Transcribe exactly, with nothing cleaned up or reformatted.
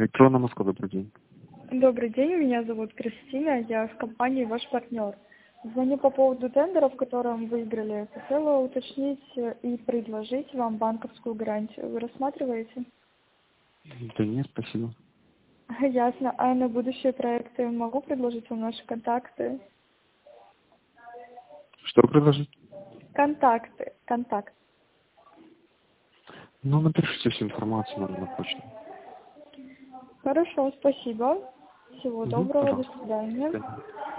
Электронная Москва, добрый день. Добрый день, меня зовут Кристина, я в компании «Ваш партнер». Звоню по поводу тендера, в котором выиграли. Хотела уточнить и предложить вам банковскую гарантию. Вы рассматриваете? Да нет, спасибо. Ясно. А на будущие проекты могу предложить вам наши контакты? Что предложить? Контакты. Контакт. Ну, напишите всю информацию нам на почту. Хорошо, спасибо. Всего Угу, доброго, до пожалуйста. свидания. До свидания.